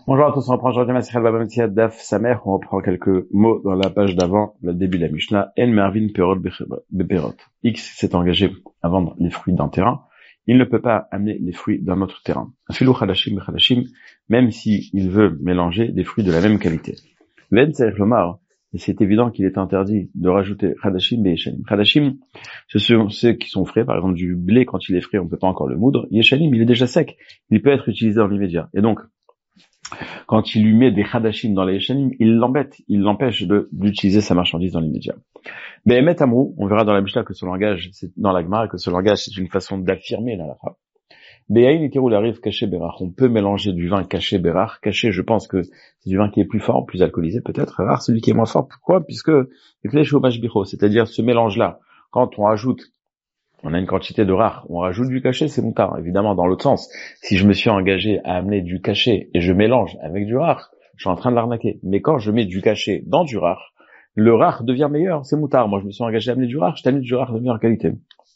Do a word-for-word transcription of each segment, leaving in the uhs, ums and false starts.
Bonjour à tous, on reprend aujourd'hui Masechel Baba Metzia Daf Samer, on reprend quelques mots dans la page d'avant, le début de la Mishnah. En Mervin Perot Beperot. X s'est engagé à vendre les fruits d'un terrain, il ne peut pas amener les fruits d'un autre terrain. Afilou Chadashim Bechadashim, même si il veut mélanger des fruits de la même qualité. Ven Tzarech Lomar, et c'est évident qu'il est interdit de rajouter Chadashim Be'eshanim. Chadashim, ce sont ceux qui sont frais, par exemple du blé, quand il est frais, on ne peut pas encore le moudre. Yeshanim, il est déjà sec, il peut être utilisé dans l'immédiat. Et donc, quand il lui met des chadashim dans les yeshanim, il l'embête, il l'empêche de, d'utiliser sa marchandise dans l'immédiat. Behemet amrou, on verra dans la Mishnah que ce langage, c'est, dans la Gemara, que ce langage, c'est une façon d'affirmer la halakha. Be'ayin iterou l'arrive caché berach. On peut mélanger du vin caché berach. Caché, je pense que c'est du vin qui est plus fort, plus alcoolisé peut-être. Rare, celui qui est moins fort. Pourquoi? Puisque, c'est-à-dire ce mélange-là, quand on ajoute on a une quantité de rare, on rajoute du cachet, c'est moutard. Évidemment, dans l'autre sens, si je me suis engagé à amener du cachet et je mélange avec du rare, je suis en train de l'arnaquer. Mais quand je mets du cachet dans du rare, le rare devient meilleur, c'est moutard. Moi, je me suis engagé à amener du rare, je t'amène du rare de meilleure qualité.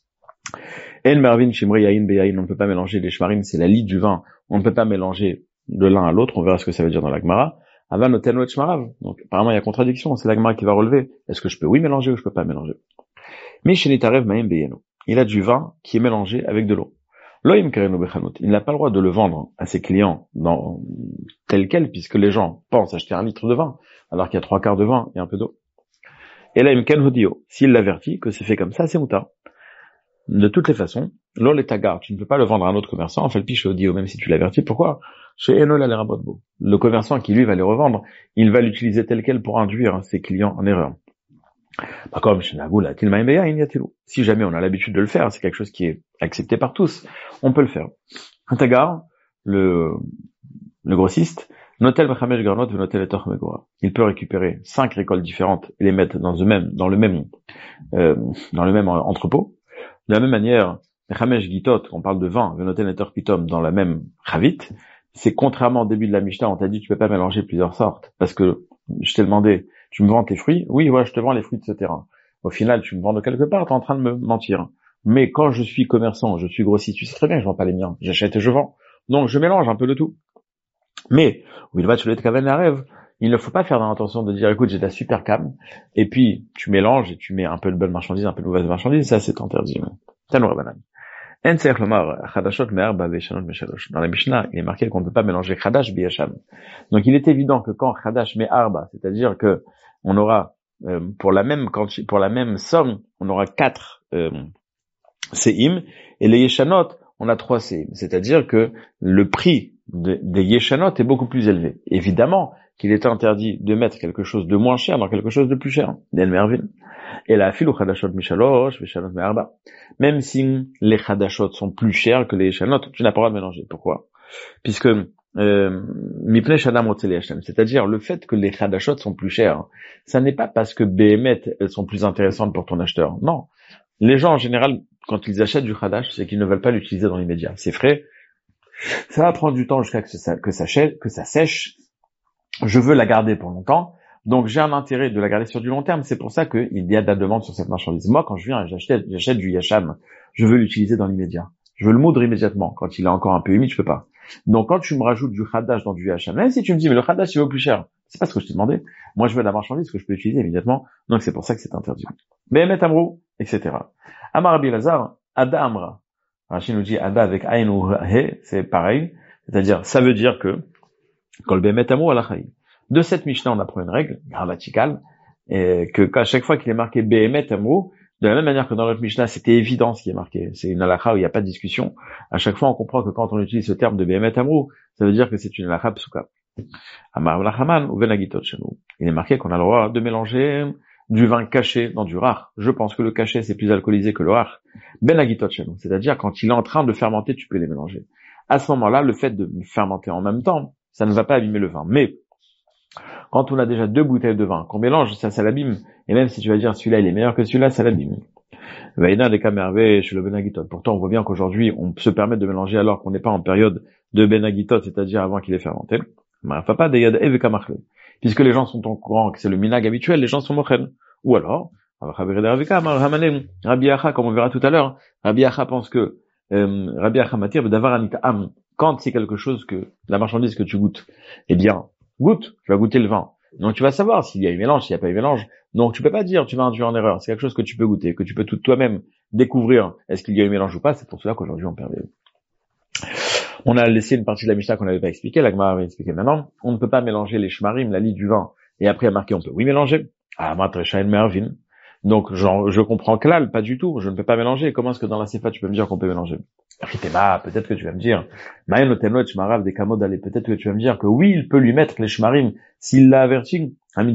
El Marvin, Shimri, Yain, Beyain, on ne peut pas mélanger les shmarim, c'est la lie du vin. On ne peut pas mélanger de l'un à l'autre, on verra ce que ça veut dire dans la Gemara. Avan noten wet shmarav. Donc, apparemment, il y a contradiction, c'est la Gemara qui va relever. Est-ce que je peux oui mélanger ou je peux pas mélanger? Mais chez Nitarev, Maïm, Beyano. Il a du vin qui est mélangé avec de l'eau. Loïm Kareno Bechanot, il n'a pas le droit de le vendre à ses clients dans, tel quel, puisque les gens pensent acheter un litre de vin, alors qu'il y a trois quarts de vin et un peu d'eau. Et là, Imken Hodio, s'il l'avertit que c'est fait comme ça, c'est mouta. De toutes les façons, l'ol est tagar, tu ne peux pas le vendre à un autre commerçant, en fait, piche Hodio, même si tu l'avertis. Pourquoi? Chez Enol Alerabotbo. Le commerçant qui lui va les revendre, il va l'utiliser tel quel pour induire ses clients en erreur. Pas comme chez Nagoula, si jamais on a l'habitude de le faire, c'est quelque chose qui est accepté par tous, on peut le faire. Un tagar, le, le grossiste, notel v'chamesh garnot v'notel etor megora. Il peut récupérer cinq récoltes différentes et les mettre dans le même, dans le même, euh, dans le même entrepôt. De la même manière, v'chamesh gitot, on parle de vin, v'notel etor pitom, dans la même chavit. C'est contrairement au début de la Mishnah, on t'a dit tu peux pas mélanger plusieurs sortes, parce que je t'ai demandé, tu me vends tes fruits? Oui, ouais, je te vends les fruits de ce terrain. Au final, tu me vends de quelque part, t'es en train de me mentir. Mais quand je suis commerçant, je suis grossiste, tu sais très bien que je vends pas les miens. J'achète et je vends. Donc, je mélange un peu de tout. Mais, il va te le kaven la rêve. Il ne faut pas faire dans l'intention de dire, écoute, j'ai de la super cam, et puis, tu mélanges et tu mets un peu de bonne marchandise, un peu de mauvaise marchandise, ça, c'est interdit. Dans la Mishnah, il est marqué qu'on ne peut pas mélanger Chadash Biyasham. Donc il est évident que quand Chadash met Arba, c'est-à-dire que on aura euh, pour la même quanti- pour la même somme, on aura quatre euh, Seim, et les Yeshanot, on a trois Seim. C'est-à-dire que le prix de, des Yeshanot est beaucoup plus élevé. Évidemment qu'il est interdit de mettre quelque chose de moins cher dans quelque chose de plus cher. Et la fil ou Chadashot Mishalosh, Mishalot Me'arba. Même si les Chadashot sont plus chers que les Yeshanot, tu n'as pas le droit de mélanger. Pourquoi? Puisque Mipnei Shadam Rotzele Hashem, c'est-à-dire le fait que les Chadashot sont plus chers, ça n'est pas parce que Behemet elles sont plus intéressantes pour ton acheteur. Non. Les gens en général, quand ils achètent du Chadash, c'est qu'ils ne veulent pas l'utiliser dans l'immédiat. C'est frais. Ça va prendre du temps jusqu'à que ça, que ça, que ça sèche. Je veux la garder pour longtemps. Donc j'ai un intérêt de la garder sur du long terme, c'est pour ça qu'il y a de la demande sur cette marchandise. Moi, quand je viens et j'achète, j'achète du Yacham, je veux l'utiliser dans l'immédiat. Je veux le moudre immédiatement. Quand il est encore un peu humide, je peux pas. Donc quand tu me rajoutes du Khadash dans du Yacham, même si tu me dis mais le Khadash il vaut plus cher, c'est pas ce que je t'ai demandé. Moi je veux de la marchandise que je peux utiliser immédiatement, donc c'est pour ça que c'est interdit. Behemet Amrou, et cetera. Amar Rabbi Lazar, Ada Amra. Rachid nous dit Ada avec Ain ou He, c'est pareil. C'est-à-dire, ça veut dire que quand le Behemet Amrou à la Chaï. De cette Mishnah, on apprend une règle grammaticale, et que qu'à chaque fois qu'il est marqué Behemet Amrou, de la même manière que dans notre Mishnah, c'était évident ce qui est marqué. C'est une halakha où il n'y a pas de discussion. À chaque fois, on comprend que quand on utilise ce terme de Behemet Amrou, ça veut dire que c'est une halakha psuka. Amar Lachaman ou Venagitot chez nous. Il est marqué qu'on a le droit de mélanger du vin caché dans du rare. Je pense que le caché, c'est plus alcoolisé que le rare. Benagitot chez nous. C'est-à-dire, quand il est en train de fermenter, tu peux les mélanger. À ce moment-là, le fait de fermenter en même temps, ça ne va pas abîmer le vin. Mais, quand on a déjà deux bouteilles de vin, qu'on mélange, ça, ça l'abîme. Et même si tu vas dire celui-là, il est meilleur que celui-là, ça l'abîme. Pourtant, on voit bien qu'aujourd'hui, on se permet de mélanger alors qu'on n'est pas en période de Benagitot, c'est-à-dire avant qu'il est fermenté. Puisque les gens sont au courant que c'est le minag habituel, les gens sont mochen. Ou alors, Rabbi Acha, comme on verra tout à l'heure, Rabbi Acha pense que, euh, Rabbi Acha matir d'avar anita am, quand c'est quelque chose que, la marchandise que tu goûtes, eh bien, goûte, tu vas goûter le vin. Donc tu vas savoir s'il y a eu mélange, s'il n'y a pas eu mélange. Donc tu peux pas dire tu vas induire en erreur. C'est quelque chose que tu peux goûter, que tu peux tout toi-même découvrir. Est-ce qu'il y a eu mélange ou pas? C'est pour cela qu'aujourd'hui on perd. On a laissé une partie de la Mishnah qu'on n'avait pas expliquée. La Gemara va expliquer maintenant. On ne peut pas mélanger les shmarim, la lie du vin, et après à marquer on peut oui mélanger. Ah, matresha en mervin. Donc genre je comprends klal, pas du tout. Je ne peux pas mélanger. Comment est-ce que dans la sefa tu peux me dire qu'on peut mélanger? Peut-être que tu vas me dire, peut-être que tu vas me dire que oui, il peut lui mettre les shmarim s'il l'a averti. Dans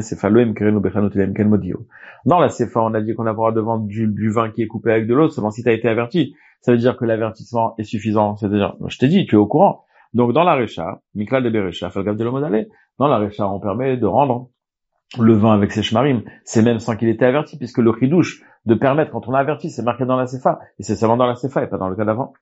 la sefa, on a dit qu'on a le droit de vendre du, du vin qui est coupé avec de l'eau, seulement si tu as été averti. Ça veut dire que l'avertissement est suffisant. C'est-à-dire, je t'ai dit, tu es au courant. Donc dans la recha, Miklal de Berecha, Falgav de l'Omodale, dans la recha, on permet de rendre le vin avec ses shmarim, c'est même sans qu'il ait été averti, puisque le chidouche de permettre quand on a averti, c'est marqué dans la sefa, et c'est seulement dans la sefa et pas dans le cas d'avant.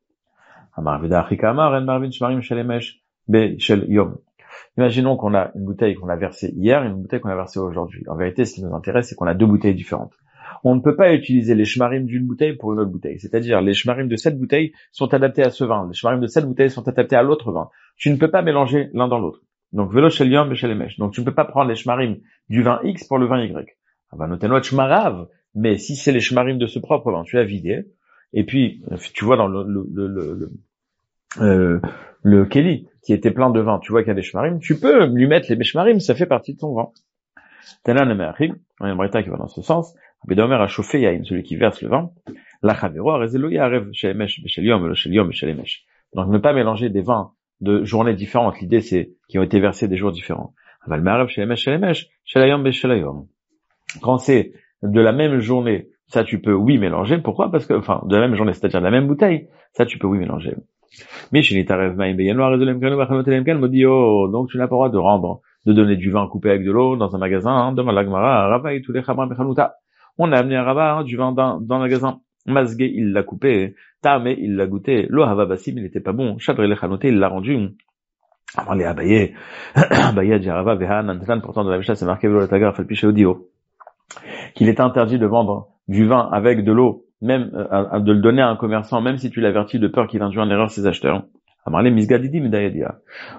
Imaginons qu'on a une bouteille qu'on a versée hier et une bouteille qu'on a versée aujourd'hui. En vérité, ce qui nous intéresse, c'est qu'on a deux bouteilles différentes. On ne peut pas utiliser les shmarim d'une bouteille pour une autre bouteille. C'est-à-dire, les shmarim de cette bouteille sont adaptés à ce vin. Les shmarim de cette bouteille sont adaptés à l'autre vin. Tu ne peux pas mélanger l'un dans l'autre. Donc, velo shel yom shel emesh. Donc, tu ne peux pas prendre les shmarim du vin X pour le vin Y. Ah bah, notenot shmarav. Mais si c'est les shmarim de ce propre vin, tu as vidé. Et puis, tu vois dans le, le, le, le, le, euh, le Kelly, qui était plein de vin, tu vois qu'il y a des shmarim, tu peux lui mettre les shmarim, ça fait partie de ton vin. Tana nemeachim, on a un breta qui va dans ce sens. Abedomer a chauffé yain, celui qui verse le vin. La chavero a rezelo yarev shel emesh shel yom shel yom shel emesh. Donc, ne pas mélanger des vins de journées différentes. L'idée, c'est qui ont été versés des jours différents. Aval me'arev shel emesh shel emesh shel hayom shel hayom. Quand c'est de la même journée, ça tu peux oui mélanger. Pourquoi? Parce que, enfin, de la même journée, c'est-à-dire de la même bouteille, ça tu peux oui mélanger. Mais chez les taref maïm beyanoir rezelem kanu dit oh, donc tu n'as pas le droit de rendre, de donner du vin coupé avec de l'eau dans un magasin, hein, devant la Gemara, Rava et tous les chabra bechanuta. On a amené à Rava, hein, du vin dans, dans le magasin. Masgué, il l'a coupé. Tamé, il l'a goûté. Lo hava basim, il n'était pas bon. Chadre le chanoté, il l'a rendu. Alors les abayé, abayé a dit Rava, veha, nantan, pourtant dans la Mishnah, c'est marqué velo tagar, falpiché audio. Qu'il est interdit de vendre du vin avec de l'eau, même euh, de le donner à un commerçant, même si tu l'avertis de peur qu'il induise en erreur ses acheteurs. Amarle misgadidi medayadia.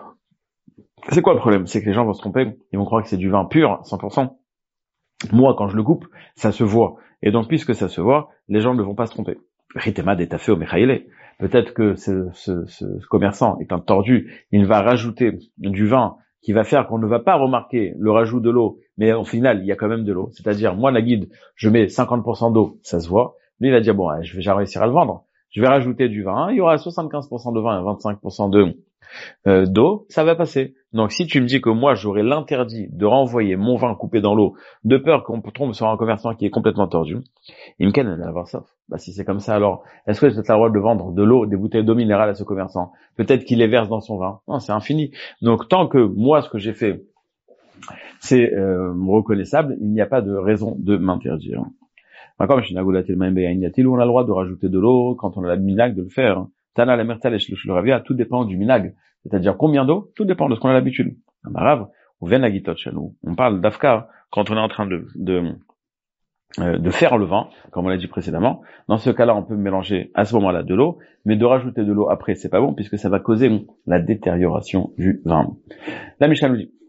C'est quoi le problème? C'est que les gens vont se tromper, ils vont croire que c'est du vin pur, cent pour cent. Moi, quand je le coupe, ça se voit. Et donc, puisque ça se voit, les gens ne vont pas se tromper. Ritema d'étafé au mechaïle. Peut-être que ce, ce, ce commerçant est un tordu, il va rajouter du vin qui va faire qu'on ne va pas remarquer le rajout de l'eau, mais au final, il y a quand même de l'eau. C'est-à-dire, moi, la guide, je mets cinquante pour cent d'eau, ça se voit. Lui, il va dire, bon, je vais jamais réussir à le vendre. Je vais rajouter du vin, il y aura soixante-quinze pour cent de vin et vingt-cinq pour cent de euh, d'eau, ça va passer. Donc, si tu me dis que moi, j'aurais l'interdit de renvoyer mon vin coupé dans l'eau, de peur qu'on tombe sur un commerçant qui est complètement tordu, il me calme d'avoir ça. Bah, si c'est comme ça, alors, est-ce que j'ai le droit de vendre de l'eau, des bouteilles d'eau minérale à ce commerçant? Peut-être qu'il les verse dans son vin. Non, c'est infini. Donc, tant que moi, ce que j'ai fait, c'est euh, reconnaissable, il n'y a pas de raison de m'interdire. Comme je n'ai on a le droit de rajouter de l'eau quand on a la minag de le faire. Tana la mertal et le ravia, tout dépend du minag. C'est-à-dire combien d'eau? Tout dépend de ce qu'on a l'habitude. Amarav, ou venagitot chez nous. On parle d'afka quand on est en train de, de, euh, de faire le vin, comme on l'a dit précédemment. Dans ce cas-là, on peut mélanger à ce moment-là de l'eau, mais de rajouter de l'eau après, c'est pas bon, puisque ça va causer la détérioration du vin. La Mishnah nous dit,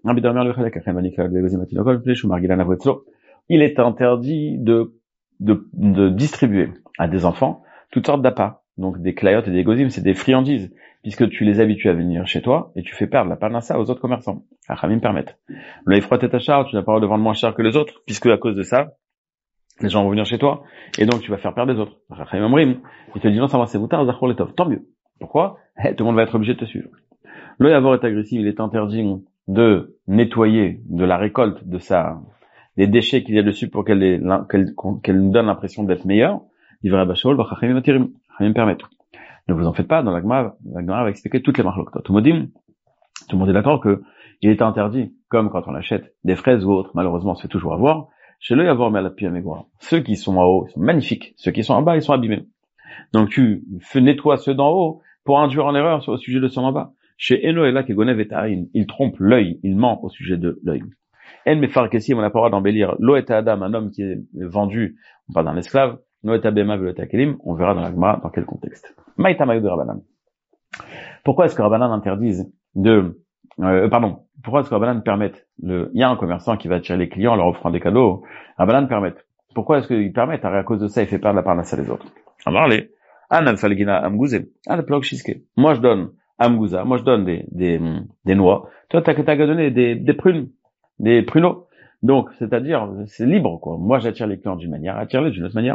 il est interdit de De, de distribuer à des enfants toutes sortes d'appâts. Donc des clayotes et des gozim, c'est des friandises, puisque tu les habitues à venir chez toi et tu fais perdre la panassa aux autres commerçants. Achamim permettent. Le ifrot et tachar, tu n'as pas le droit de vendre moins cher que les autres, puisque à cause de ça, les gens vont venir chez toi et donc tu vas faire perdre les autres. Achamim amrim, il te dit non, ça va c'est voutard, zachor letov. Tant mieux. Pourquoi? Tout le monde va être obligé de te suivre. Le yavoir est agressif, il est interdit de nettoyer de la récolte de sa les déchets qu'il y a dessus pour qu'elle, ait, qu'elle, qu'elle nous donne l'impression d'être meilleure, l'ivra bachol, vachachemim atirim, chachamim permettre. Ne vous en faites pas, dans la Gemara, la Gemara va expliquer toutes les marloquot. Tout le monde est d'accord que il est interdit, comme quand on achète des fraises ou autres, malheureusement, on se fait toujours avoir, chez le yavoir, mais à la pire, ceux qui sont en haut, ils sont magnifiques, ceux qui sont en bas, ils sont abîmés. Donc tu fais, nettoies ceux d'en haut pour induire en erreur sur, au sujet de ceux en bas. Chez Eno et là, qui gonev et ta'in, il trompe l'œil, il ment au sujet de l'œil. En mefarkesim, on n'a pas le droit d'embellir lo et adam, un homme qui est vendu, on parle d'un esclave, lo et abema velo et akelim, on verra dans la Gemara dans quel contexte. Maïta maïd de Rabbanan. Pourquoi est-ce que Rabbanan interdisent de, euh, pardon, pourquoi est-ce que Rabbanan permettent le, il y a un commerçant qui va attirer les clients en leur offrant des cadeaux, Rabbanan permettent. Pourquoi est-ce qu'ils permettent? À cause de ça, il fait perdre la parnasse à les autres. Alors, les, Anan Falgina Amgouze, An Plog Shiske. Moi, je donne Amgouza, moi, je donne des, des, des noix. Toi, t'as, t'as qu'à donner des, des prunes, des pruneaux. Donc, c'est-à-dire, c'est libre, quoi. Moi, j'attire les clients d'une manière, attire-les d'une autre manière.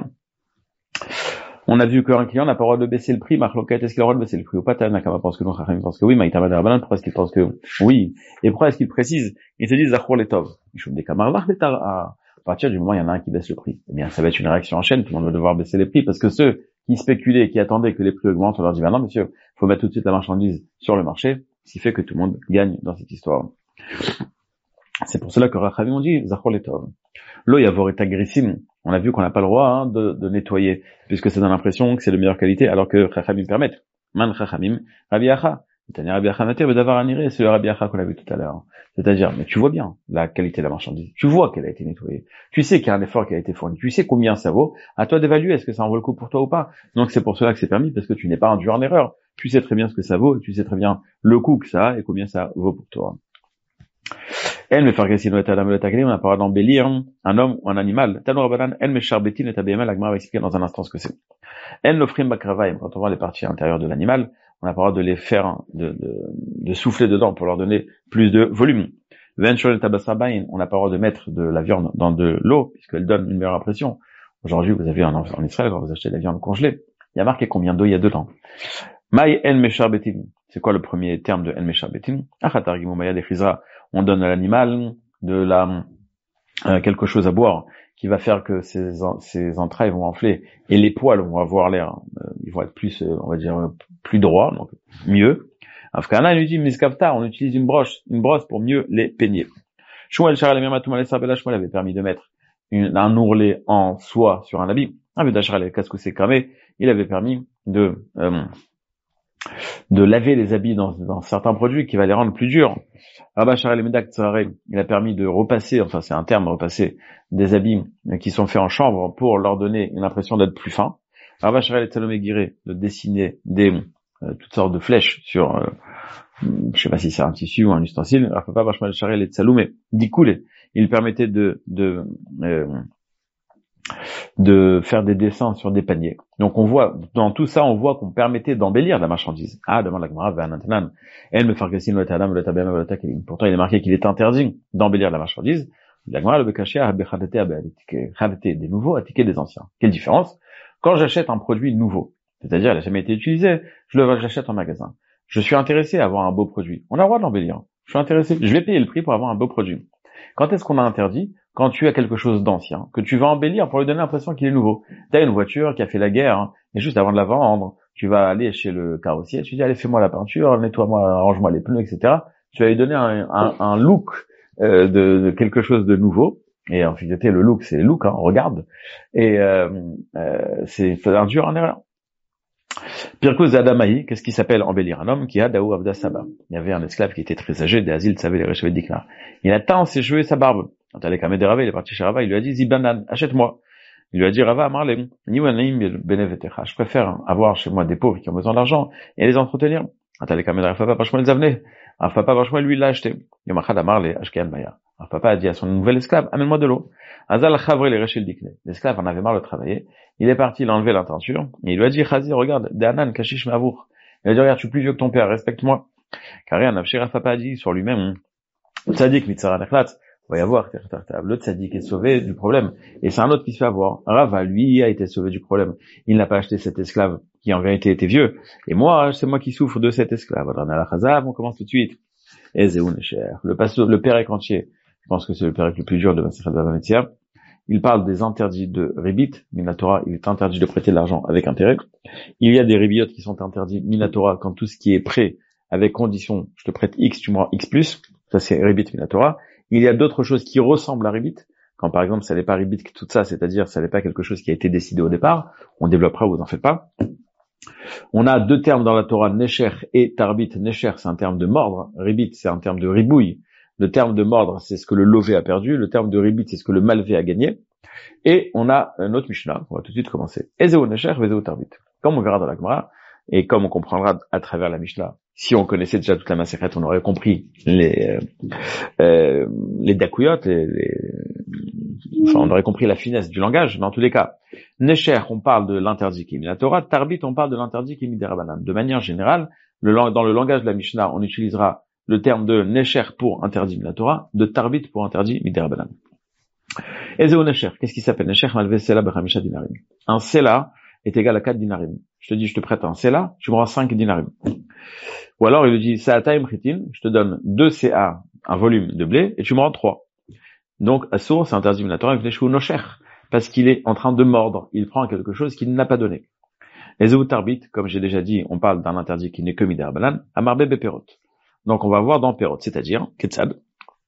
On a vu qu'un client n'a pas le droit de baisser le prix. Marloquette, est-ce qu'il a le droit de baisser le prix ou pas? Tanakama pense que non, Chachamim pense que oui. Maïtama Rabbanan, pourquoi est-ce qu'il pense que oui? Et pourquoi est-ce qu'il précise? Il te dit Zachor Letov. Il chope des camarades. À partir du moment où il y en a un qui baisse le prix, eh bien, ça va être une réaction en chaîne. Tout le monde va devoir baisser les prix parce que ceux qui spéculaient, qui attendaient que les prix augmentent, on leur dit, ben non, monsieur, faut mettre tout de suite la marchandise sur le marché, ce qui fait que tout le monde gagne dans cette histoire. C'est pour cela que Rachamim ont dit Zachor Letov. L'eau Yavor est agressime. On a vu qu'on n'a pas le droit hein, de, de nettoyer, puisque ça donne l'impression que c'est de meilleure qualité, alors que Chachamim permettent. Man Chachamim, Rabbi Acha. C'est-à-dire Rabbi Acha Matir, Bedavar Aniré, c'est le Rabbi Acha qu'on a vu tout à l'heure. C'est-à-dire, mais tu vois bien la qualité de la marchandise. Tu vois qu'elle a été nettoyée. Tu sais qu'il y a un effort qui a été fourni. Tu sais combien ça vaut. À toi d'évaluer est-ce que ça en vaut le coup pour toi ou pas. Donc c'est pour cela que c'est permis, parce que tu n'es pas induit en erreur. Tu sais très bien ce que ça vaut, et tu sais très bien le coût que ça a et combien ça vaut pour toi. Elle me fait que on a parlé d'embellir un homme ou un animal. Tano Rabbanan, elle me charbetin et abéma, la Gemara va expliquer dans un instant ce que c'est. Elle l'offrim bakravaim, quand on voit les parties intérieures de l'animal, on a parlé de les faire, de, de, de souffler dedans pour leur donner plus de volume. Venture et tabasrabain, on a parlé de mettre de la viande dans de l'eau, puisqu'elle donne une meilleure impression. Aujourd'hui, vous avez en, en Israël, quand vous achetez de la viande congelée, il y a marqué combien d'eau il y a dedans. Maï el mesharbetin. C'est quoi le premier terme de el mesharbetin? Achatargimou maya dechizra. On donne à l'animal de la euh, quelque chose à boire qui va faire que ses, ses entrailles vont enfler et les poils vont avoir l'air, euh, ils vont être plus, euh, on va dire, plus droits, donc mieux. Afkana il nous dit miskavta, on utilise une broche, une brosse pour mieux les peigner. Shmuel Shara Shmuel avait permis de mettre une, un ourlet en soie sur un habit. Avedachara casque c'est cramé, il avait permis de euh, de laver les habits dans, dans certains produits qui va les rendre plus durs. Rabba Shara Medak Tsaré, il a permis de repasser, enfin c'est un terme, repasser des habits qui sont faits en chambre pour leur donner une impression d'être plus fins. Rabba Shara et Salomé Guiré, de dessiner des euh, toutes sortes de flèches sur, euh, je sais pas si c'est un tissu ou un ustensile. Rabba Bashmal Shara et Salomé, d'Ikoulé, il permettait de de euh, de faire des dessins sur des paniers. Donc on voit, dans tout ça, on voit qu'on permettait d'embellir la marchandise. Ah, demande la Gemara, Vanantanan. Elle me fait que le Tadam, le Tabem, le Takelim. Pourtant, il est marqué qu'il est interdit d'embellir la marchandise. La Gemara, le Bekaché, des nouveaux, attiquer des anciens. Quelle différence? Quand j'achète un produit nouveau, c'est-à-dire, il n'a jamais été utilisé, je le j'achète en magasin. Je suis intéressé à avoir un beau produit. On a le droit de l'embellir. Je suis intéressé. Je vais payer le prix pour avoir un beau produit. Quand est-ce qu'on a interdit? Quand tu as quelque chose d'ancien, que tu vas embellir pour lui donner l'impression qu'il est nouveau. Tu as une voiture qui a fait la guerre, hein, et juste avant de la vendre, tu vas aller chez le carrossier, tu dis, allez, fais-moi la peinture, nettoie-moi, arrange-moi les pneus, et cetera. Tu vas lui donner un, un, un look euh, de, de quelque chose de nouveau. Et en fait, le look, c'est le look, hein, on regarde. Et euh, euh, c'est un dur en erreur. Pirkous Adamaï, qu'est-ce qui s'appelle embellir? Un homme qui a Daou Abda Saba. Il y avait un esclave qui était très âgé, des Asile, savait les réchevés d'Iknar. Il a teint ses cheveux et sa barbe. Quand elle est kamé de Rava, il est parti chez Rava, il lui a dit, Zibanan, achète-moi. Il lui a dit, Rava, Amarlem, Niwanaim benevetecha. Je préfère avoir chez moi des pauvres qui ont besoin d'argent et les entretenir. Quand elle est kamé de Rava, Papa le Zavne. Un papa Papa lui, il l'a acheté. Yomachad Amarle, Ashkean Maya. Un papa a dit à son nouvel esclave, amène-moi de l'eau. Azal Chavre les réchel d'Ikne. L'esclave en avait marre de travailler. Il est parti, il a enlevé la teinture, et il lui a dit, Chazi, regarde, Danan, Kashish Mavour. Il a dit, regarde, je suis plus vieux que ton père, respecte-moi. Car rien, Nafshira Papa a dit sur lui-même, Tzadik, Mitzara Nechlat, va y avoir, le Tzadik est sauvé du problème. Et c'est un autre qui se fait avoir. Rava, lui, a été sauvé du problème. Il n'a pas acheté cet esclave, qui en vérité était vieux. Et moi, c'est moi qui souffre de cet esclave. Alors, on commence tout de suite. Ezeu Necher. Le pasteur, le père entier. Je pense que c'est le père le plus dur de Masechet Bava Metzia. Il parle des interdits de ribit, minatora, il est interdit de prêter de l'argent avec intérêt. Il y a des ribiotes qui sont interdits, minatora, quand tout ce qui est prêt avec condition, je te prête X, tu me rends X plus, ça c'est ribit, minatora. Il y a d'autres choses qui ressemblent à ribit, quand par exemple ça n'est pas ribit tout ça, c'est-à-dire ça n'est pas quelque chose qui a été décidé au départ, on développera, vous en faites pas. On a deux termes dans la Torah, Necher et Tarbit. Necher, c'est un terme de mordre, ribit, c'est un terme de ribouille. Le terme de mordre, c'est ce que le lové a perdu. Le terme de ribit, c'est ce que le malvé a gagné. Et on a notre Mishnah. On va tout de suite commencer. Ezeu Necher, Vezeu Tarbit. Comme on verra dans la Gemara, Et comme on comprendra à travers la Mishnah, si on connaissait déjà toute la Masechet, on aurait compris les, euh, euh, les dakuyot, les, les, enfin, on aurait compris la finesse du langage, mais en tous les cas, Nesher, on parle de l'interdit qui est mis la Torah, Tarbit, on parle de l'interdit qui est mis des Rabbanan. De manière générale, le, dans le langage de la Mishnah, on utilisera le terme de Nesher pour interdit mis la Torah, de Tarbit pour interdit mis des Rabbanan. Ezeo Nesher, qu'est-ce qui s'appelle Nesher? Malve Sela Bechamisha Dinarim. Un Sela est égal à quatre dinarim. Je te dis, je te prête un Sela, tu me rends cinq dinarim. Ou alors, il lui dit, Sa'ataim Chitin, je te donne deux C A, un volume de blé, et tu me rends trois. Donc, Assour, c'est interdit min la Torah, Nosher, parce qu'il est en train de mordre. Il prend quelque chose qu'il n'a pas donné. Ezeu Tarbit, comme j'ai déjà dit, on parle d'un interdit qui n'est que Midar Banan, Amarbe Beperot. Donc, on va voir dans Perot, c'est-à-dire, Ketzad.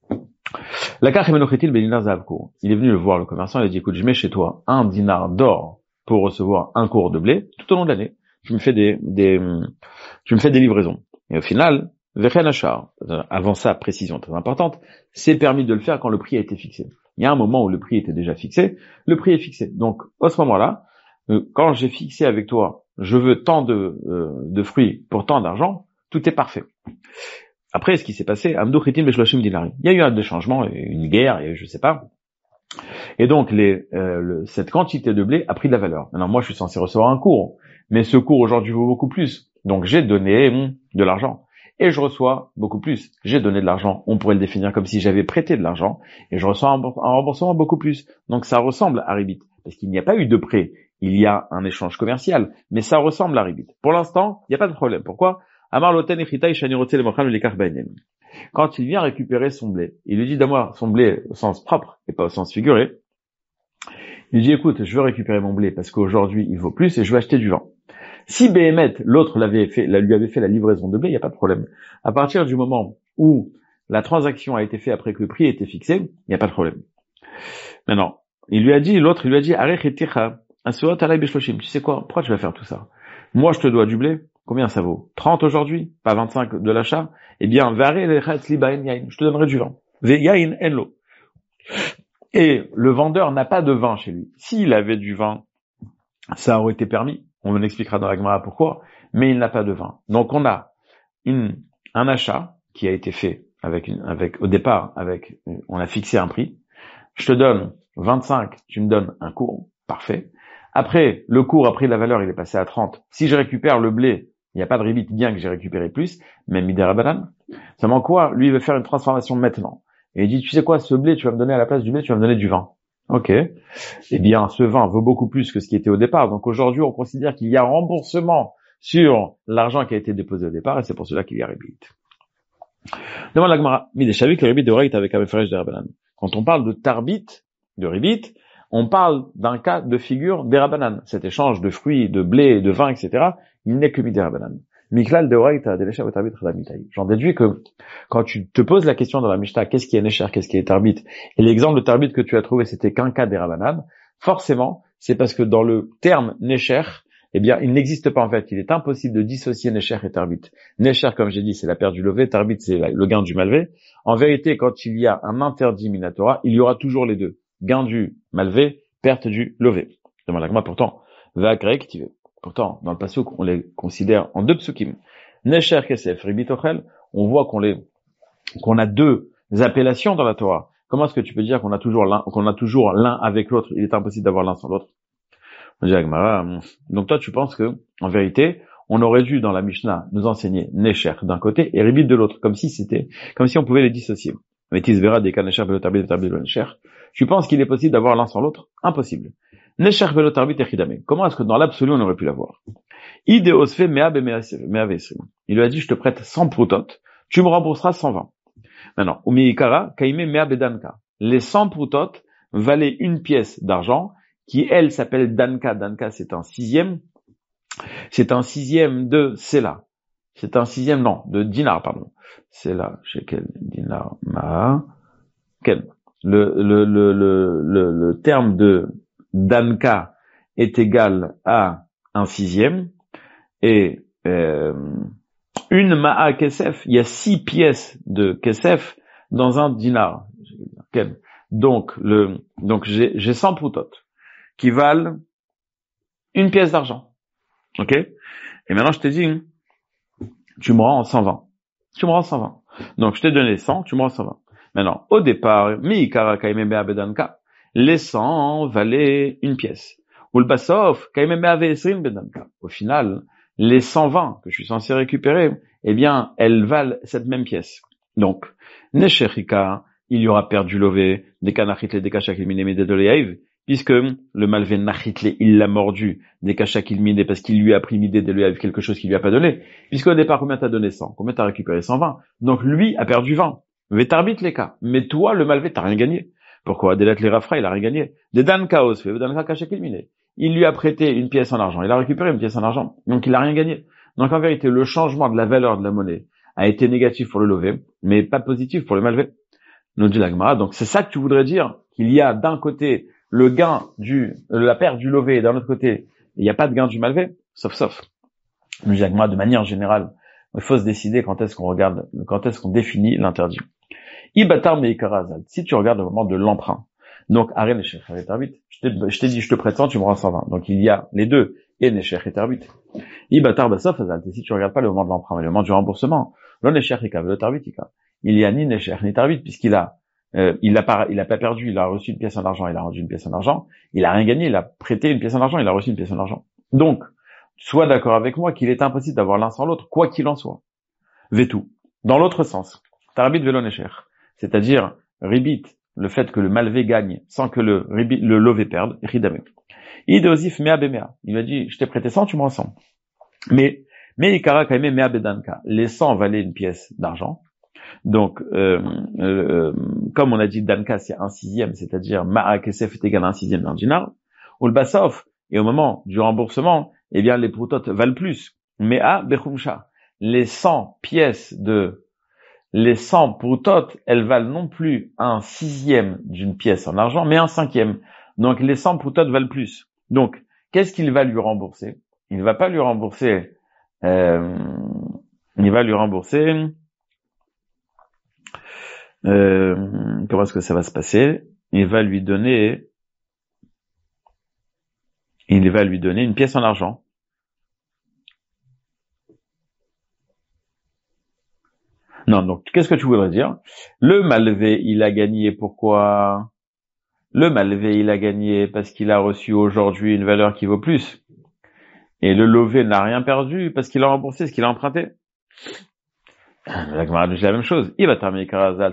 Lakach Emenochetil Bedinar Zavkour. Il est venu le voir, le commerçant, il a dit, écoute, je mets chez toi un dinar d'or pour recevoir un cours de blé tout au long de l'année. Tu me fais des, des, tu me fais des livraisons. Et au final, Vechen Achar, avant ça, précision très importante, c'est permis de le faire quand le prix a été fixé. Il y a un moment où le prix était déjà fixé, le prix est fixé. Donc, à ce moment-là, quand j'ai fixé avec toi, je veux tant de, euh, de fruits pour tant d'argent, tout est parfait. Après, ce qui s'est passé, Amdou Chitin Beshloshim Dinarim. Il y a eu un des changements, une guerre, et je sais pas. Et donc, les, euh, le, cette quantité de blé a pris de la valeur. Maintenant, moi, je suis censé recevoir un cours, mais ce cours aujourd'hui vaut beaucoup plus. Donc, j'ai donné hum, de l'argent. Et je reçois beaucoup plus. J'ai donné de l'argent. On pourrait le définir comme si j'avais prêté de l'argent. Et je reçois un, un remboursement beaucoup plus. Donc, ça ressemble à Ribit. Parce qu'il n'y a pas eu de prêt. Il y a un échange commercial. Mais ça ressemble à Ribit. Pour l'instant, il n'y a pas de problème. Pourquoi? Amar loten echita ishanirote le mochal le karbainen. Quand il vient récupérer son blé, il lui dit d'avoir son blé au sens propre et pas au sens figuré. Il dit, écoute, je veux récupérer mon blé parce qu'aujourd'hui, il vaut plus et je veux acheter du vin. Si Béhémet, l'autre l'avait fait, lui avait fait la livraison de blé, il n'y a pas de problème. À partir du moment où la transaction a été faite après que le prix a été fixé, il n'y a pas de problème. Maintenant, il lui a dit, l'autre, il lui a dit, tu sais quoi, pourquoi tu vas faire tout ça? Moi, je te dois du blé. Combien ça vaut? trente aujourd'hui, pas vingt-cinq de l'achat. Eh bien, je te donnerai du vin. Et le vendeur n'a pas de vin chez lui. S'il avait du vin, ça aurait été permis. On expliquera dans la Gemara pourquoi. Mais il n'a pas de vin. Donc on a une, un achat qui a été fait avec une, avec, au départ, avec, on a fixé un prix. Je te donne vingt-cinq, tu me donnes un cours. Parfait. Après, le cours a pris de la valeur, il est passé à trente. Si je récupère le blé, il n'y a pas de ribit, bien que j'ai récupéré plus, même Midera Banan. Seulement quoi? Lui, il veut faire une transformation maintenant. Et il dit, tu sais quoi, ce blé, tu vas me donner à la place du blé, tu vas me donner du vin. Ok. Eh bien, ce vin vaut beaucoup plus que ce qui était au départ. Donc aujourd'hui, on considère qu'il y a remboursement sur l'argent qui a été déposé au départ, et c'est pour cela qu'il y a ribit. Demande la Gemara. Mideshavik, le ribit de Oraït avec Avefresh de Rabbanan. Quand on parle de tarbit, de ribit, on parle d'un cas de figure des Rabbanan. Cet échange de fruits, de blé, de vin, et cetera, il n'est que mis des Rabbanan. Miklal de Oraïta, Devesha ou Tarbit, Radamitaï. J'en déduis que quand tu te poses la question dans la Mishnah, qu'est-ce qui est Nesher, qu'est-ce qui est Tarbit, et l'exemple de Tarbit que tu as trouvé, c'était qu'un cas des Rabbanan, forcément, c'est parce que dans le terme Nesher, eh bien, il n'existe pas en fait. Il est impossible de dissocier Nesher et Tarbit. Nesher, comme j'ai dit, c'est la perte du levé, Tarbit, c'est le gain du malvé. En vérité, quand il y a un interdit minatora, il y aura toujours les deux. Gain du malvé, perte du levé. Demande la Gemara, pourtant, va activer. Pourtant, dans le pasuk, on les considère en deux psukim. Nesher kesef, ribit ochel, on voit qu'on les, qu'on a deux appellations dans la Torah. Comment est-ce que tu peux dire qu'on a toujours l'un, qu'on a toujours l'un avec l'autre? Il est impossible d'avoir l'un sans l'autre. On dit à Gemara, donc toi, tu penses que, en vérité, on aurait dû, dans la Mishnah, nous enseigner Nesher d'un côté et ribit de l'autre, comme si c'était, comme si on pouvait les dissocier. Mais tisvera des cas Nesher, velo tarbit, tarbit, Nesher. Tu penses qu'il est possible d'avoir l'un sans l'autre? Impossible. Nesher velo tarbit echidame. Comment est-ce que dans l'absolu on aurait pu l'avoir? Ideosfe mea bemeavesrim. Il lui a dit, je te prête cent proutotes, tu me rembourseras cent vingt. Maintenant, umiikara kaime mea bedanka. Les cent proutotes valaient une pièce d'argent, qui elle s'appelle danka. Danka, c'est un sixième, c'est un sixième de Sela. C'est un sixième, non, de dinar, pardon. Sela, chez quel dinar, ma, quel? Le, le, le, le, le, le terme de danka est égal à un sixième, et euh, une ma'a kesef, il y a six pièces de kesef dans un dinar. Donc, le, donc j'ai, j'ai cent proutotes qui valent une pièce d'argent. Ok? Et maintenant, je t'ai dit, tu me rends cent vingt. Tu me rends cent vingt. Donc, je t'ai donné cent, tu me rends cent vingt. Maintenant, au départ, mi karaka imemea bedanka, les cent valaient une pièce. Ou le basof, kaimemea ve'esrin bedanka. Au final, les cent vingt que je suis censé récupérer, eh bien, elles valent cette même pièce. Donc, Neshechika, il y aura perdu lové, des kanachitle, des kachakilmine, des doléaïv, puisque le malvé nachitle, il l'a mordu, des kachakilmine, parce qu'il lui a pris midé de doléaïv, quelque chose qu'il lui a pas donné. Puisqu'au départ, combien t'as donné cent? Combien t'as récupéré? cent vingt. Donc, lui a perdu vingt. Vétarbit les cas. Mais toi, le malvé, t'as rien gagné. Pourquoi? Des lettres les rafra, il a rien gagné. Des dan chaos, fait, dan kachakilmine. Il lui a prêté une pièce en argent. Il a récupéré une pièce en argent. Donc, il a rien gagné. Donc, en vérité, le changement de la valeur de la monnaie a été négatif pour le lové, mais pas positif pour le malvé. Nous dit la Gemara. Donc, c'est ça que tu voudrais dire, qu'il y a d'un côté le gain du, la perte du lové, et d'un autre côté, il n'y a pas de gain du malvé, sauf, sauf. Nous dit la Gemara, de manière générale, il faut se décider quand est-ce qu'on regarde, quand est-ce qu'on définit l'interdit. Ibatar meikarazal. Si tu regardes au moment de l'emprunt. Donc, arrête les chèques et tarbit. Je t'ai, je t'ai dit, je te prête cent, tu me rends cent vingt. Donc, il y a les deux, et neshech et tarbit. Ibatar basof azal. Si tu regardes pas le moment de l'emprunt, mais le moment du remboursement, lo neshech et kavel tarbitika. Il y a ni neshech ni tarbit, puisqu'il a, euh, il a pas, il a pas perdu, il a reçu une pièce en argent, il a rendu une pièce en argent, il a rien gagné, il a prêté une pièce en argent, il a reçu une pièce en argent. Donc, sois d'accord avec moi qu'il est impossible d'avoir l'un sans l'autre, quoi qu'il en soit. Vetu. Dans l'autre sens. Tarbit velo neshech. C'est-à-dire, ribit, le fait que le malvé gagne sans que le ribit, le lové perde, ridame. Idosif mea bemea. Il lui a dit, je t'ai prêté cent, tu me rends cent. Mais, mais ikara kaime mea bedanka. Les cent valaient une pièce d'argent. Donc, euh, euh, comme on a dit, danka, c'est un sixième, c'est-à-dire, ma'a kesef est égal à un sixième d'un dinar. Ou le basof. Et au moment du remboursement, eh bien, les proutotes valent plus. Mea bechumsha. Les cent pièces de Les cent proutotes, elles valent non plus un sixième d'une pièce en argent, mais un cinquième. Donc, les cent proutotes valent plus. Donc, qu'est-ce qu'il va lui rembourser? Il ne va pas lui rembourser, euh, il va lui rembourser, euh, comment est-ce que ça va se passer? Il va lui donner, il va lui donner une pièce en argent. Non, donc, qu'est-ce que tu voudrais dire? Le malvé, il a gagné pourquoi? Le malvé, il a gagné parce qu'il a reçu aujourd'hui une valeur qui vaut plus. Et le lové n'a rien perdu parce qu'il a remboursé ce qu'il a emprunté. La Gemara dit la même chose. Il va terminer karazal,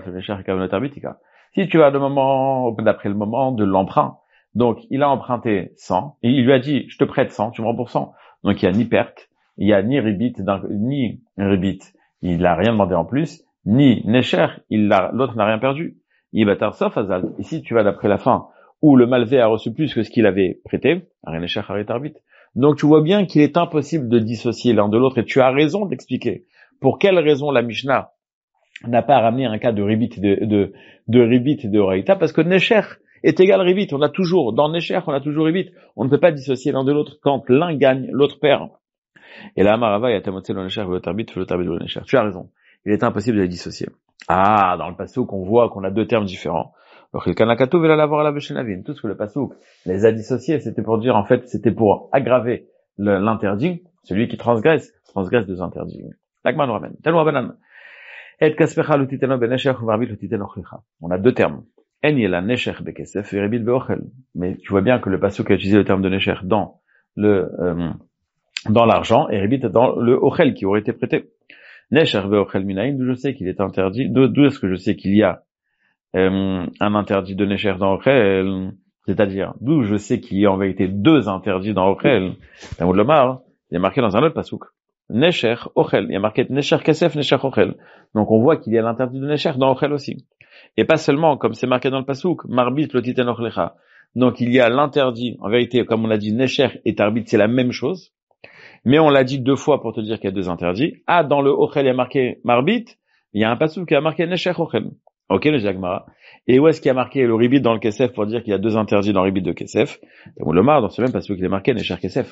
si tu vas le moment, d'après le moment de l'emprunt. Donc, il a emprunté cent, et il lui a dit, je te prête cent, tu me rembourses cent. Donc, il n'y a ni perte, il n'y a ni ribit, ni ribit. Il n'a rien demandé en plus, ni Nesher, il l'a, l'autre n'a rien perdu. Il va sauf azal. Ici, tu vas d'après la fin, où le malvé a reçu plus que ce qu'il avait prêté, rien Nesher, arrête arbitre. Donc, tu vois bien qu'il est impossible de dissocier l'un de l'autre, et tu as raison d'expliquer pour quelle raison la Mishnah n'a pas ramené un cas de ribit, de, de, de ribit et de oraïta, parce que Nesher est égal ribit. On a toujours, dans Nesher, on a toujours ribit. On ne peut pas dissocier l'un de l'autre. Quand l'un gagne, l'autre perd. Et là, Marava, il y a tamotse le Nesher, le tarbit, le tarbit, le Nesher. Tu as raison. Il est impossible de les dissocier. Ah, dans le passouk, on voit qu'on a deux termes différents. Donc, le kanakatou veut l'avoir à la veshenavim. Tout ce que le passouk les a dissociés, c'était pour dire, en fait, c'était pour aggraver le, l'interdit. Celui qui transgresse, transgresse deux interdits. L'agman ramène. Tellement banan. Et kaspecha l'utiteno benesher ou varbit l'utiteno chlicha. On a deux termes. En yela nesher bekesef et rebit beochel. Mais tu vois bien que le passouk a utilisé le terme de nesher dans le, euh, dans l'argent et ribit dans le ochel qui aurait été prêté. Nesher veochel minaïn, d'où je sais qu'il est interdit, d'où est-ce que je sais qu'il y a euh, un interdit de nesher dans ochel, c'est-à-dire d'où je sais qu'il y a en vérité deux interdits dans ochel. Dans le Lomar, il y a marqué dans un autre passouk. Nesher ochel, il y a marqué nesher kesef, nesher ochel. Donc on voit qu'il y a l'interdit de nesher dans ochel aussi. Et pas seulement, comme c'est marqué dans le passouk, marbit lotiten ochlecha. Donc il y a l'interdit, en vérité, comme on l'a dit, nesher et tarbit, c'est la même chose. Mais on l'a dit deux fois pour te dire qu'il y a deux interdits. Ah, dans le ochel, il y a marqué marbit, il y a un passouk qui a marqué nesher ochel. Ok, le Jagmara. Et où est-ce qu'il y a marqué le ribit dans le kesef pour dire qu'il y a deux interdits dans le ribit de kesef? Dans le mar, dans ce même passouk, il est marqué nesher kesef.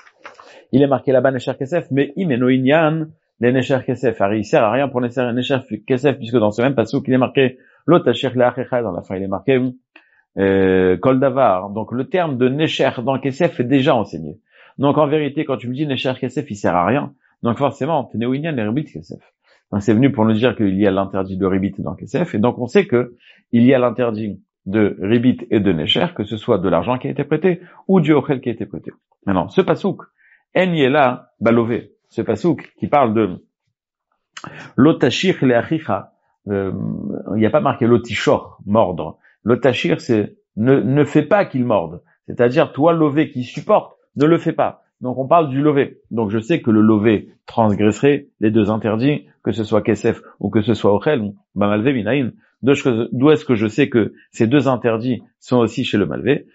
Il est marqué là-bas nesher kesef, mais imeno inyan les nesher kesef. Alors, il sert à rien pour nesher nesher kesef, puisque dans ce même passouk, il est marqué l'otashir le'achecha, dans la fin, il est marqué euh, kol davar. Donc, le terme de nesher dans kesef est déjà enseigné. Donc, en vérité, quand tu me dis Nesher Kesef, il sert à rien. Donc, forcément, t'es néo-inyan et Ribit Kesef. Donc, c'est venu pour nous dire qu'il y a l'interdit de Ribit dans Kesef. Et donc, on sait que il y a l'interdit de Ribit et de Nesher, que ce soit de l'argent qui a été prêté ou du Ochel qui a été prêté. Maintenant, ce pasouk, En Yela Balové, ce pasouk qui parle de Lotashir Leachicha, euh, il n'y a pas marqué Lotishor, mordre. Lotashir, c'est ne, ne fais pas qu'il morde. C'est-à-dire, toi, lové qui supporte, ne le fais pas. Donc, on parle du lové. Donc, je sais que le lové transgresserait les deux interdits, que ce soit Kesef ou que ce soit Ochel, Bamalvé, Minaïn. D'où est-ce que je sais que ces deux interdits sont aussi chez le malvé?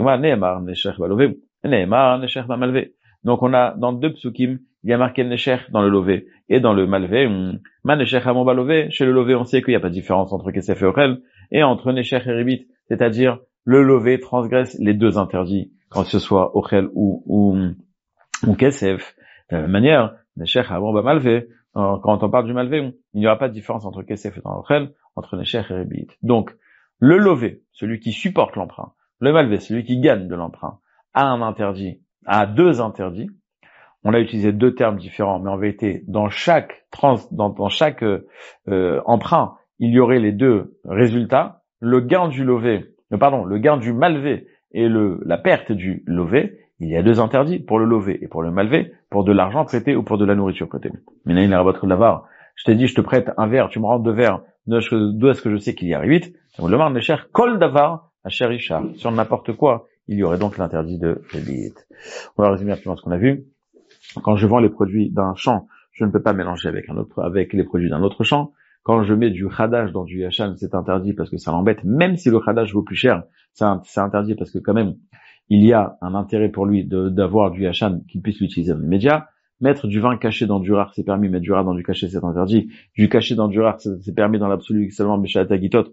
Donc, on a, dans deux psukim, il y a marqué le Nesher dans le lové et dans le malvé. Ma Nesher Hamon Balové, chez le lové, on sait qu'il n'y a pas de différence entre Kesef et Ochel, et entre Nesher et Ribit, c'est-à-dire, le lové transgresse les deux interdits, quand ce soit Ochel ou, ou, ou Kesef. De la même manière, Nesher Hamon Balvé, quand on parle du malvé, il n'y aura pas de différence entre Kesef et Ochel, entre Nesher et Ribit. Donc, le lové, celui qui supporte l'emprunt, le malvé, celui qui gagne de l'emprunt, a un interdit, a deux interdits. On a utilisé deux termes différents, mais en vérité, dans chaque trans, dans, dans chaque euh, emprunt, il y aurait les deux résultats. Le gain du lové, euh, pardon, le gain du malvé et le la perte du lové. Il y a deux interdits pour le lové et pour le malvé, pour de l'argent prêté ou pour de la nourriture prêtée. Mais là, il a rabattu de l'avar. Je t'ai dit, je te prête un verre, tu me rends deux verres. D'où est-ce que je sais qu'il y a huit? Le mar Nesher kol davar à cher Richard. Sur n'importe quoi, il y aurait donc l'interdit de Ribit. On va résumer rapidement ce qu'on a vu. Quand je vends les produits d'un champ, je ne peux pas mélanger avec un autre, avec les produits d'un autre champ. Quand je mets du khadash dans du yachan, c'est interdit parce que ça l'embête. Même si le khadash vaut plus cher, c'est interdit parce que quand même, il y a un intérêt pour lui de, d'avoir du yachan qu'il puisse l'utiliser dans les médias. Mettre du vin caché dans du rare, c'est permis. Mettre du rare dans du caché, c'est interdit. Du caché dans du rare, c'est permis dans l'absolu seulement Beshat Agitot.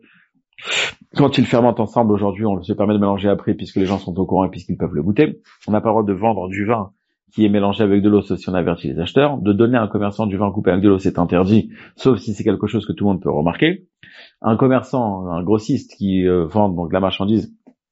Quand ils fermentent ensemble aujourd'hui, on se permet de mélanger après puisque les gens sont au courant et puisqu'ils peuvent le goûter. On n'a pas le droit de vendre du vin qui est mélangé avec de l'eau, sauf si on avertit les acheteurs. De donner à un commerçant du vin coupé avec de l'eau, c'est interdit, sauf si c'est quelque chose que tout le monde peut remarquer. Un commerçant, un grossiste qui euh, vend donc de la marchandise,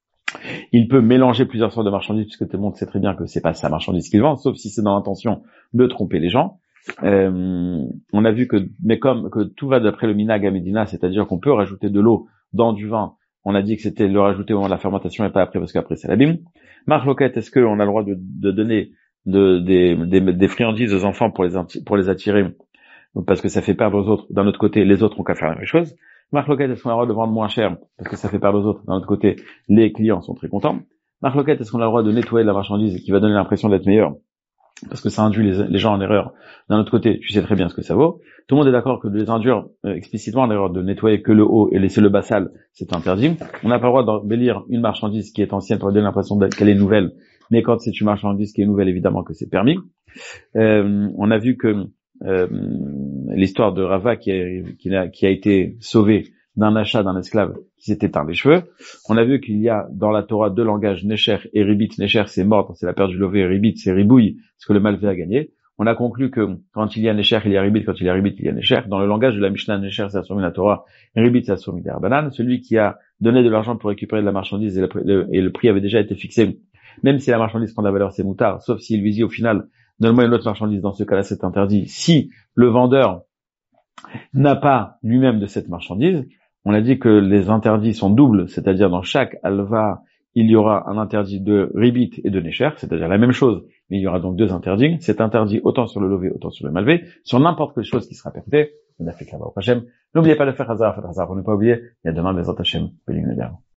il peut mélanger plusieurs sortes de marchandises puisque tout le monde sait très bien que c'est pas sa marchandise qu'il vend, sauf si c'est dans l'intention de tromper les gens. Euh, on a vu que, mais comme que tout va d'après le minag à Medina, c'est-à-dire qu'on peut rajouter de l'eau dans du vin. On a dit que c'était le rajouter au moment de la fermentation et pas après parce qu'après ça l'abîme. Marc Loquette, est-ce qu'on a le droit de, de donner de, des, des, des friandises aux enfants pour les, pour les attirer parce que ça fait perdre aux autres? D'un autre côté, les autres ont qu'à faire la même chose. Marc Loquette, est-ce qu'on a le droit de vendre moins cher parce que ça fait perdre aux autres? D'un autre côté, les clients sont très contents. Marc Loquette, est-ce qu'on a le droit de nettoyer la marchandise qui va donner l'impression d'être meilleure parce que ça induit les, les gens en erreur? D'un autre côté, tu sais très bien ce que ça vaut. Tout le monde est d'accord que de les induire euh, explicitement en erreur, de nettoyer que le haut et laisser le bas sale, c'est interdit. On n'a pas le droit d'embellir une marchandise qui est ancienne pour donner l'impression qu'elle est nouvelle, mais quand c'est une marchandise qui est nouvelle, évidemment que c'est permis. Euh, on a vu que euh, l'histoire de Rava qui a, qui a, qui a été sauvée d'un achat d'un esclave qui s'était teint les cheveux. On a vu qu'il y a dans la Torah deux langages, Nesher et Ribit. Nesher, c'est mort, c'est la perte du lové, Ribit, c'est ribouille, ce que le malvé a gagné. On a conclu que quand il y a Nesher, il y a Ribit, quand il y a Ribit, il y a Nesher. Dans le langage de la Mishnah, Nesher, c'est assommé la Torah, Ribit, c'est assommé des Rabbanan. Celui qui a donné de l'argent pour récupérer de la marchandise et le, et le prix avait déjà été fixé, même si la marchandise prend de la valeur, c'est moutard, sauf s'il lui dit au final, donne-moi une autre marchandise, dans ce cas-là, c'est interdit. Si le vendeur n'a pas lui-même de cette marchandise, on a dit que les interdits sont doubles, c'est-à-dire dans chaque alva, il y aura un interdit de ribit et de nesher, c'est-à-dire la même chose, mais il y aura donc deux interdits. C'est interdit autant sur le lové, autant sur le malvé, sur n'importe quelle chose qui sera perpétée. On a fait clair au Hachem. N'oubliez pas de faire hasard, faire hasard pour ne pas oublier. Il y a demain, Bezrat Hachem, Bélim Neder.